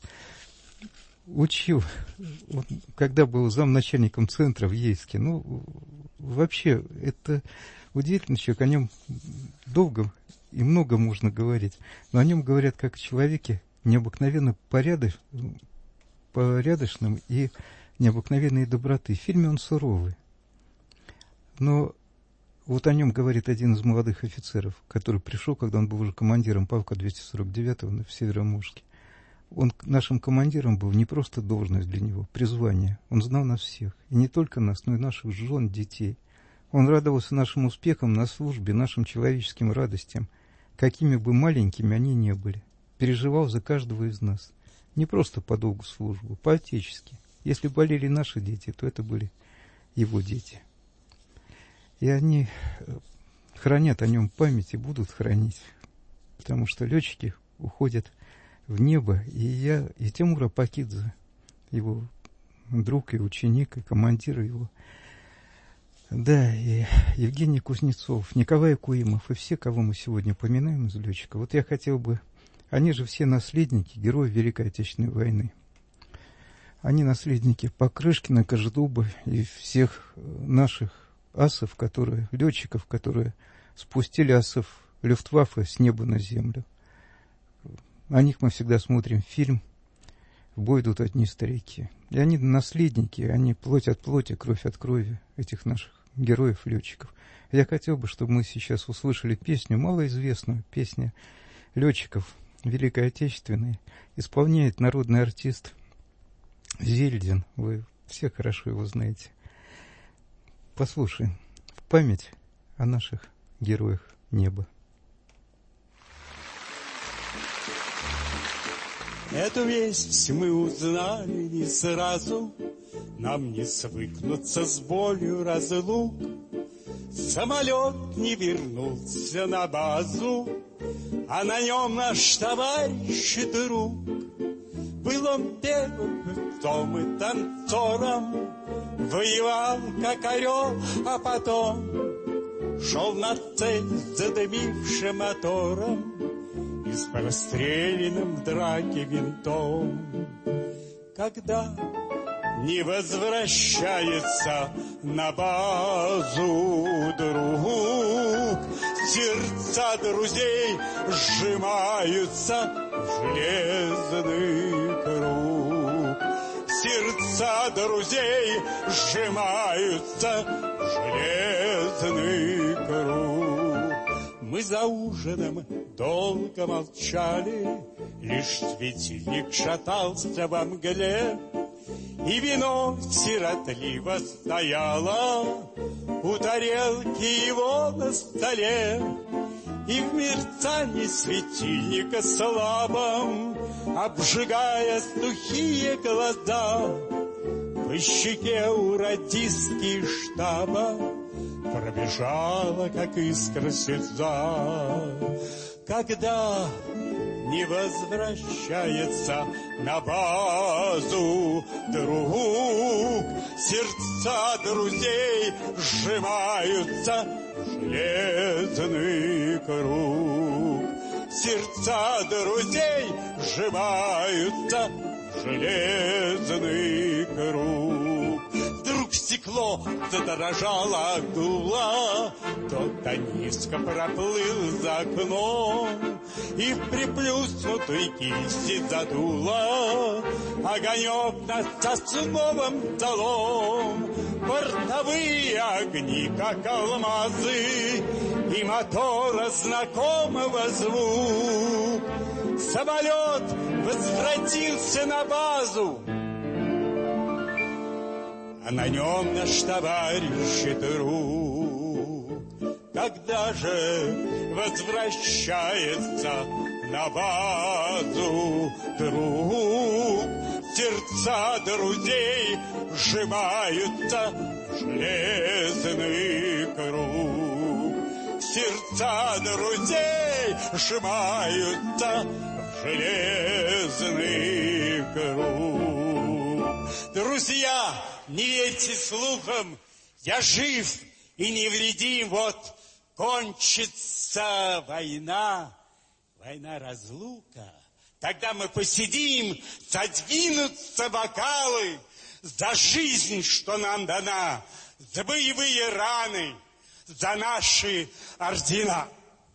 учил, когда был замначальником центра в Ейске. Ну, вообще, это удивительный человек, о нем долго и много можно говорить, но о нем говорят как о человеке необыкновенно порядочном и необыкновенной доброты. В фильме он суровый, но вот о нем говорит один из молодых офицеров, который пришел, когда он был уже командиром полка 249-го в Североморске. Он нашим командиром был, не просто должность для него, призвание. Он знал нас всех, и не только нас, но и наших жен, детей. Он радовался нашим успехам на службе, нашим человеческим радостям, какими бы маленькими они ни были. Переживал за каждого из нас. Не просто по долгу службы, по-отечески. Если болели наши дети, то это были его дети. И они хранят о нем память и будут хранить. Потому что летчики уходят в небо. И Тимур Апакидзе, его друг и ученик, и командир его. Да, и Евгений Кузнецов, Николай Куимов, и все, кого мы сегодня поминаем из летчиков. Вот я хотел бы... Они же все наследники героев Великой Отечественной войны. Они наследники Покрышкина, Кожедуба и всех наших асов, летчиков, которые спустили асов Люфтваффе с неба на землю. О них мы всегда смотрим фильм «В бой идут одни старики». И они наследники, они плоть от плоти, кровь от крови этих наших героев-летчиков. Я хотел бы, чтобы мы сейчас услышали песню, малоизвестную, песню летчиков Великой Отечественной. Исполняет народный артист Зельдин. Вы все хорошо его знаете. Послушаем в память о наших героях неба. Эту весть мы узнали не сразу, нам не свыкнуться с болью разлук. Самолет не вернулся на базу, а на нем наш товарищ и друг. Был он первым певцом и танцором, воевал как орел, а потом шел на цель с задымившим мотором и с простреленным в драке винтом. Когда не возвращается на базу друг, сердца друзей сжимаются в железный круг. Сердца друзей сжимаются в железный круг. Мы за ужином долго молчали, лишь светильник шатался во мгле, и вино сиротливо стояло у тарелки его на столе. И в мерцании светильника слабом, обжигая сухие глаза, по щеке у радистки штаба пробежала, как искра, слеза. Когда не возвращается на базу друг, сердца друзей сжимаются в железный круг. Сердца друзей сжимаются в железный круг. Вдруг стекло задорожало, дуло. Кто-то низко проплыл за окном и в приплюснутой кисти задуло. Огонек над сосновым столом, бортовые огни, как алмазы, и мотора знакомого звук. Самолет возвратился на базу, а на нем наш товарищ и друг. Когда же возвращается на базу друг, сердца друзей сжимаются в железный круг. Сердца друзей сжимаются в железный круг. Друзья, не верьте слухам, я жив и невредим. Вот кончится война, война-разлука. Тогда мы посидим, содвинутся бокалы за жизнь, что нам дана, за боевые раны, за наши ордена.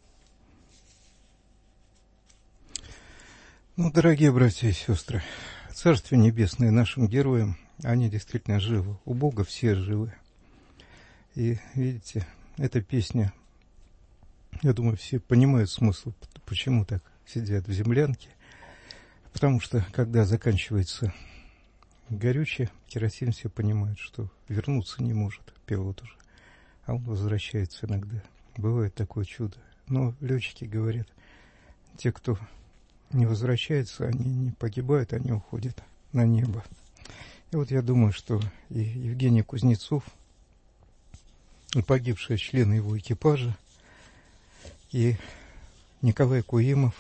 Ну, дорогие братья и сестры, Царствие Небесное нашим героям, они действительно живы. У Бога все живы. И, видите, эта песня, я думаю, все понимают смысл, почему так сидят в землянке. Потому что, когда заканчивается горючее, керосин, все понимают, что вернуться не может пилот уже. А он возвращается иногда. Бывает такое чудо. Но летчики говорят, те, кто не возвращается, они не погибают, они уходят на небо. И вот я думаю, что и Евгений Кузнецов, и погибшие члены его экипажа, и Николай Куимов,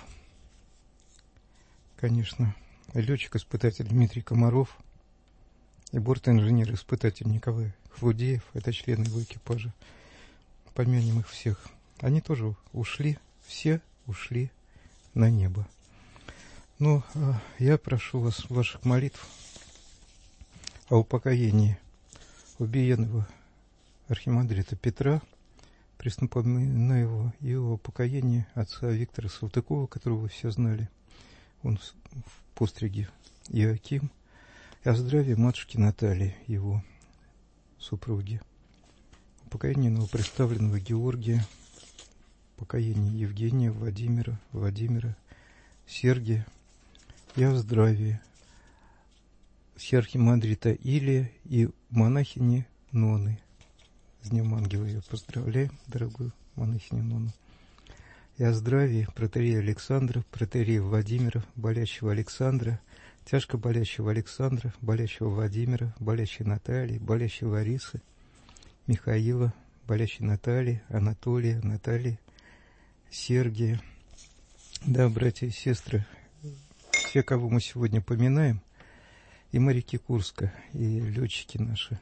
конечно, летчик-испытатель Дмитрий Комаров и бортинженер-испытатель Николай Хлудеев, это члены его экипажа, помянем их всех, они тоже ушли, все ушли на небо. Но я прошу вас ваших молитв о упокоении убиенного архимандрита Петра, преступоминаю его, и о упокоении отца Виктора Салтыкова, которого вы все знали, он в постриге Иоаким, и о здравии матушки Натальи, его супруги, упокоение новоприставленного Георгия, упокоение Евгения, Владимира, Сергия, и о здравии архимандрита Илия и монахини Ноны. С Днем Ангела я поздравляю, дорогую монахиню Нону. И о здравии протоиерея Александра, протоиерея Владимира, болящего Александра, тяжко болящего Александра, болящего Владимира, болящей Натальи, болящей Ларисы, Михаила, болящей Натальи, Анатолия, Натальи, Сергия. Да, братья и сестры, все, кого мы сегодня поминаем, и моряки Курска, и летчики наши,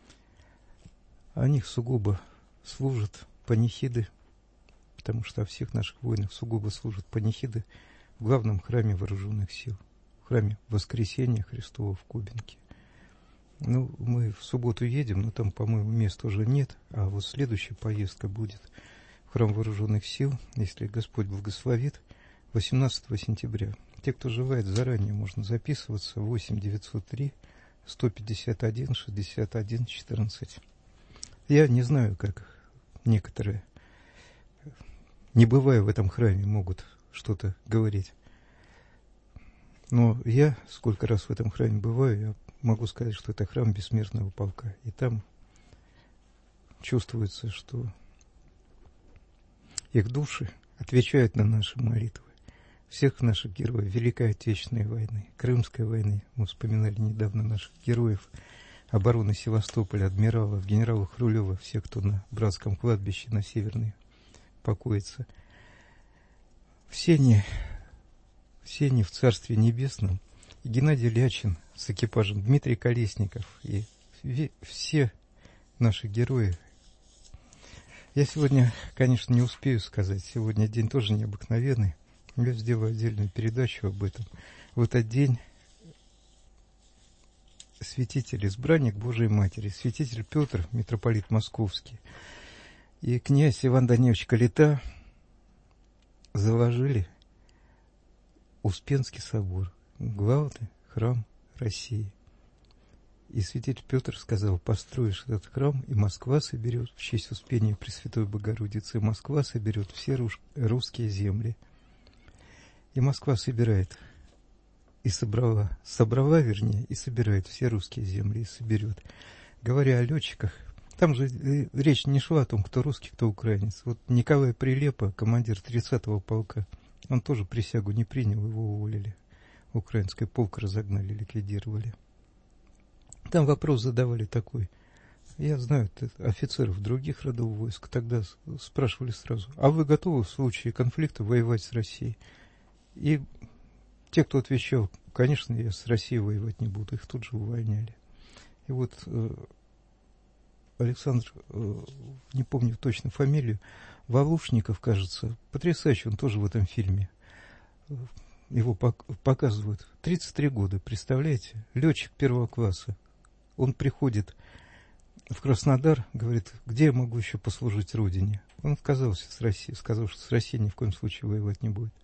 о них сугубо служат панихиды, потому что о всех наших воинах сугубо служат панихиды в главном храме вооруженных сил, в храме Воскресения Христова в Кубинке. Ну, мы в субботу едем, но там, по-моему, мест уже нет, а вот следующая поездка будет в храм вооруженных сил, если Господь благословит, 18 сентября. Те, кто желает, заранее можно записываться, 8-903-151-61-14. Я не знаю, как некоторые, не бывая в этом храме, могут что-то говорить. Но я, сколько раз в этом храме бываю, я могу сказать, что это храм бессмертного полка. И там чувствуется, что их души отвечают на наши молитвы. Всех наших героев Великой Отечественной войны, Крымской войны, мы вспоминали недавно наших героев обороны Севастополя, адмиралов, генерала Хрулева, всех, кто на братском кладбище на Северной покоится. Все они в Царстве Небесном. И Геннадий Лячин с экипажем, Дмитрий Колесников и все наши герои. Я сегодня, конечно, не успею сказать, сегодня день тоже необыкновенный. Я сделаю отдельную передачу об этом. В этот день святитель, избранник Божией Матери, святитель Петр, митрополит Московский, и князь Иван Данилович Калита заложили Успенский собор, главный храм России. И святитель Петр сказал: построишь этот храм, и Москва соберет, в честь Успения Пресвятой Богородицы, Москва соберет все русские земли. И Москва собирает, и собрала, вернее, и собирает все русские земли, и соберет. Говоря о летчиках, там же речь не шла о том, кто русский, кто украинец. Вот Николай Прилепа, командир 30-го полка, он тоже присягу не принял, его уволили. Украинское полк разогнали, ликвидировали. Там вопрос задавали такой. Я знаю офицеров других родов войск. Тогда спрашивали сразу: а вы готовы в случае конфликта воевать с Россией? И те, кто отвечал: конечно, я с Россией воевать не буду, их тут же увольняли. И вот Александр, не помню точно фамилию, Волушников, кажется, потрясающий, он тоже в этом фильме. Его показывают. 33 года, представляете? Летчик первого класса. Он приходит в Краснодар, говорит: где я могу еще послужить Родине? Он отказался с России, сказал, что с Россией ни в коем случае воевать не будет.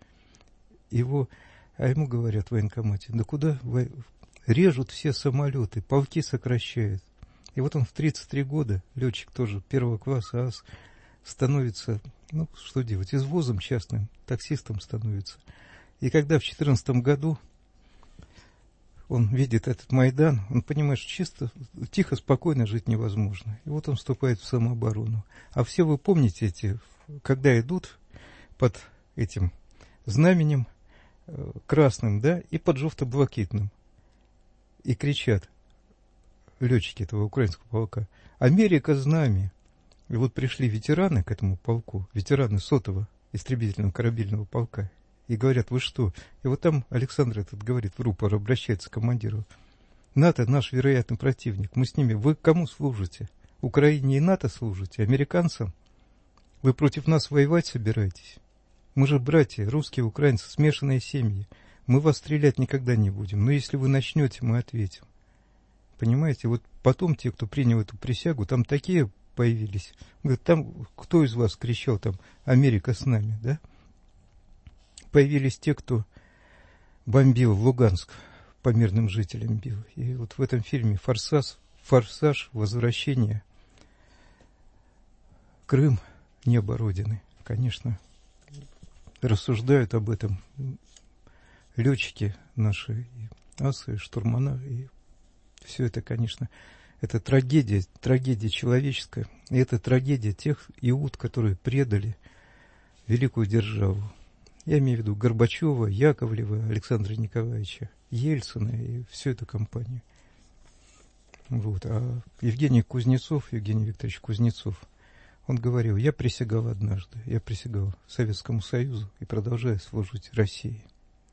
А ему говорят в военкомате: да куда? Режут все самолеты, полки сокращают. И вот он в 33 года, летчик тоже первого класса, ас, становится, ну, что делать, извозом частным, таксистом становится. И когда в 2014 году он видит этот Майдан, он понимает, что чисто, тихо, спокойно жить невозможно. И вот он вступает в самооборону. А все вы помните эти, когда идут под этим знаменем красным, да, и под желто-блакитным, и кричат летчики этого украинского полка: «Америка с нами!» И вот пришли ветераны к этому полку, ветераны 100-го истребительного корабельного полка, и говорят: вы что? И вот там Александр этот говорит, в рупор обращается к командиру: НАТО наш вероятный противник, мы с ними, вы кому служите? Украине и НАТО служите? Американцам? Вы против нас воевать собираетесь? Мы же братья, русские, украинцы, смешанные семьи. Мы вас стрелять никогда не будем, но если вы начнете, мы ответим. Понимаете, вот потом те, кто принял эту присягу, там такие появились. Говорят: там кто из вас кричал там «Америка с нами», да? Появились те, кто бомбил Луганск, по мирным жителям бил. И вот в этом фильме «Форсаж. Возвращение. Крым. Небо Родины», конечно, рассуждают об этом летчики наши, и асы, и штурмана, и все это, конечно, это трагедия человеческая, и это трагедия тех иуд, которые предали великую державу. Я имею в виду Горбачева, Яковлева, Александра Николаевича, Ельцина и всю эту компанию. Вот. А Евгений Викторович Кузнецов, он говорил: я присягал однажды, я присягал Советскому Союзу и продолжаю служить России.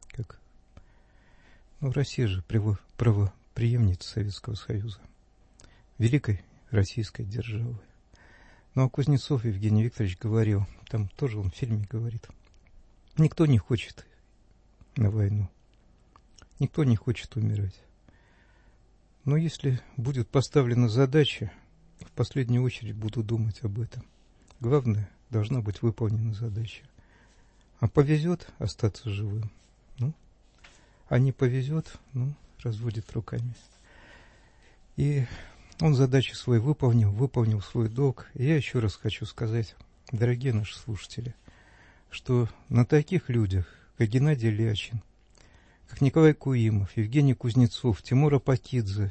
Россия же правопреемница Советского Союза, великой российской державы. А Кузнецов Евгений Викторович говорил, там тоже он в фильме говорит: никто не хочет на войну, никто не хочет умирать. Но если будет поставлена задача, в последнюю очередь буду думать об этом. Главное, должна быть выполнена задача. А повезет остаться живым, а не повезет, разводит руками. И он задачу свою выполнил свой долг. И я еще раз хочу сказать, дорогие наши слушатели, что на таких людях, как Геннадий Лячин, как Николай Куимов, Евгений Кузнецов, Тимур Апатидзе,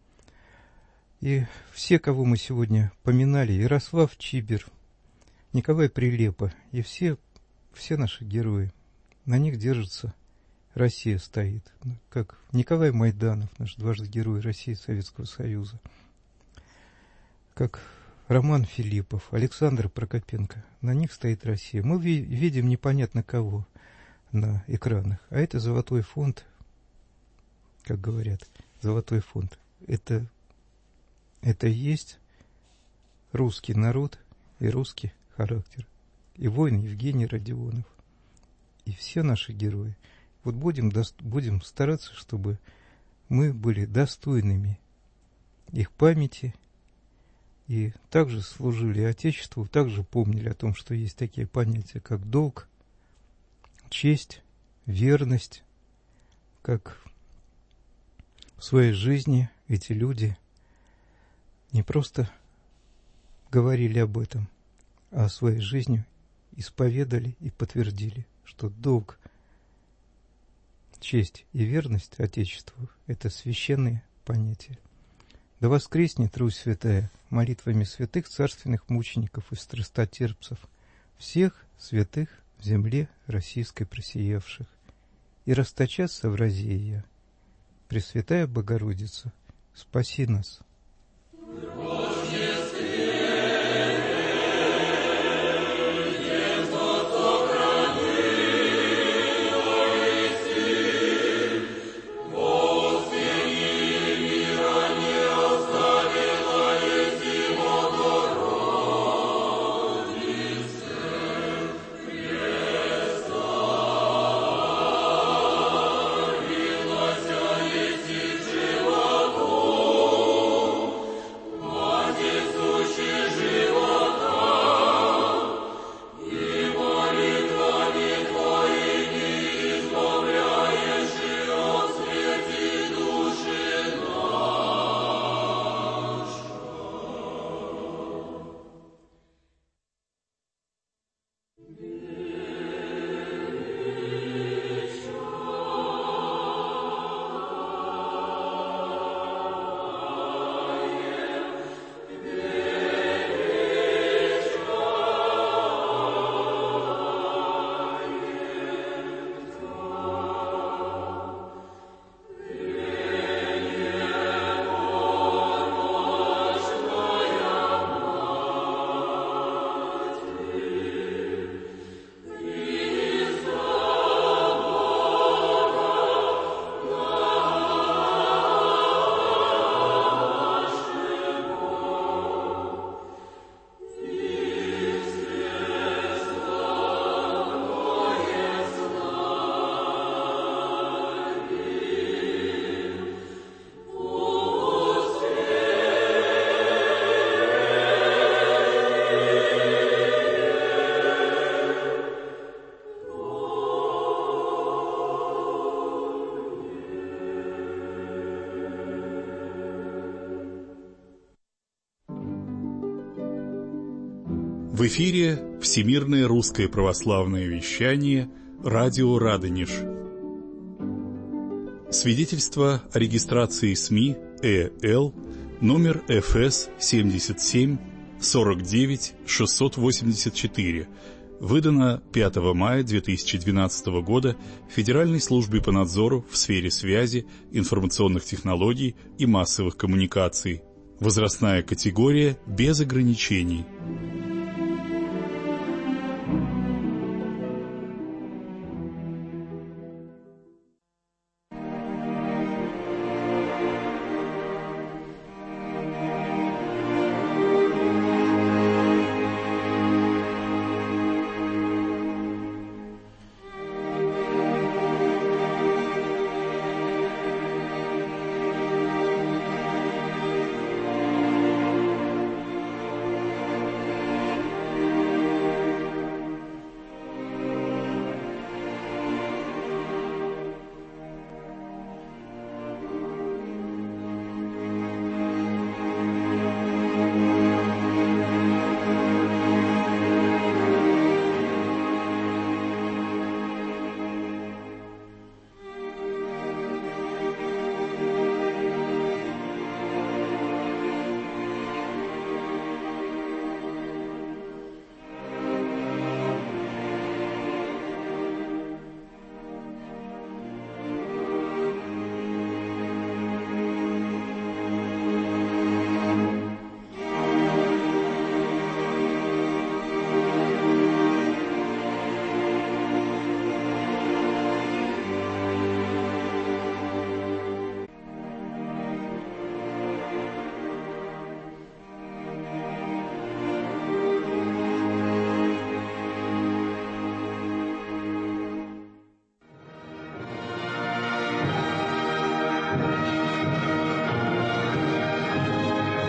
и все, кого мы сегодня поминали, Ярослав Чибер, Николай Прилепа, и все наши герои, на них держится Россия, стоит. Как Николай Майданов, наш дважды герой России и Советского Союза, как Роман Филиппов, Александр Прокопенко, на них стоит Россия. Мы видим непонятно кого на экранах, а это золотой фонд, как говорят, золотой фонд. Это и есть русский народ и русский характер. И воин Евгений Родионов, и все наши герои. Вот будем стараться, чтобы мы были достойными их памяти и также служили Отечеству, также помнили о том, что есть такие понятия, как долг, честь, верность, как в своей жизни эти люди не просто говорили об этом, а своей жизнью исповедали и подтвердили, что долг, честь и верность Отечеству – это священные понятия. Да воскреснет Русь святая молитвами святых царственных мучеников и страстотерпцев, всех святых в земле российской просиявших, и расточатся в разея. Пресвятая Богородица, спаси нас. В эфире Всемирное русское православное вещание, радио Радонеж. Свидетельство о регистрации СМИ ЭЛ номер ФС 77 49 684, выдано 5 мая 2012 года Федеральной службе по надзору в сфере связи, информационных технологий и массовых коммуникаций. Возрастная категория без ограничений.